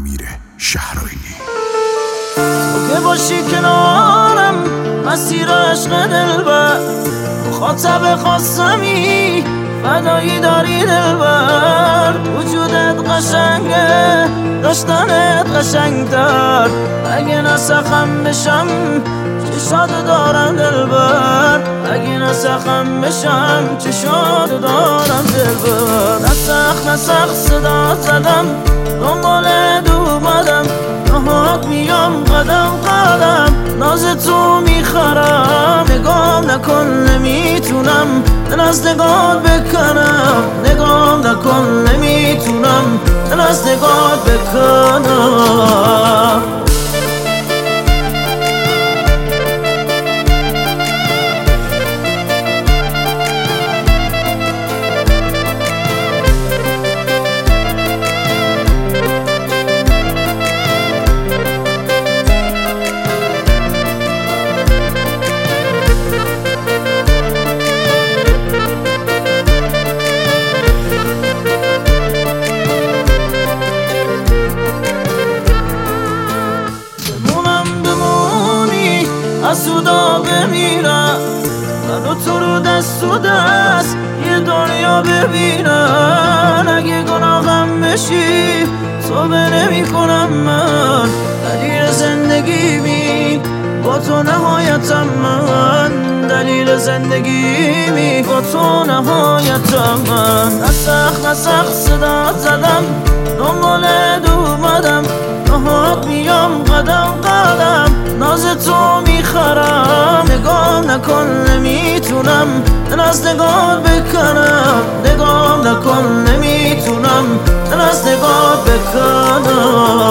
امیر شهرایلی. تو که باشی کنارم مسیر عشق دلبر، مخاطب خواستمی فدایی داری دلبر. وجودت قشنگه داشتنت قشنگتر، اگه نسخم بشم چشات دارم دلبر، اگه نسخم بشم چشات دارم دلبر. نسخ صدا زدم دنبالت اومدم، نهات میام قدم قدم ناز تو میخرم. نگام نکن نمیتونم دل از نگات بکنم، نگام نکن نمیتونم دل از نگات بکنم. سودا بمیرم منو تو رو دست و دست یه دنیا ببینم. اگه گناهم بشی صبح نمی کنم من، دلیل زندگیمی با تو نهایتم من، دلیل زندگیمی با تو نهایتم من. نسخ صدا زدم دنبالت اومدم، نهات میام قدم قدم ناز تو میخرم. نگام نکن نمیتونم دل از نگات بکنم، نگام نکن نمیتونم دل از نگات بکنم.